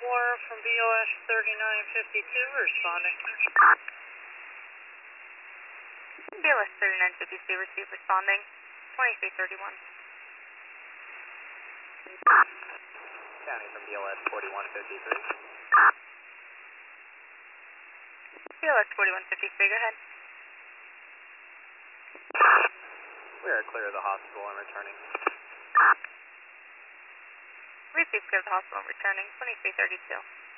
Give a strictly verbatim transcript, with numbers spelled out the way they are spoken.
four from B O S thirty-nine fifty-two responding. B O S thirty-nine fifty-two received responding, twenty-three thirty-one. County from B O S forty-one fifty-three. B O S forty-one fifty-three, go ahead. We are clear of the hospital and returning. Received clear of the hospital and returning, twenty-three thirty-two.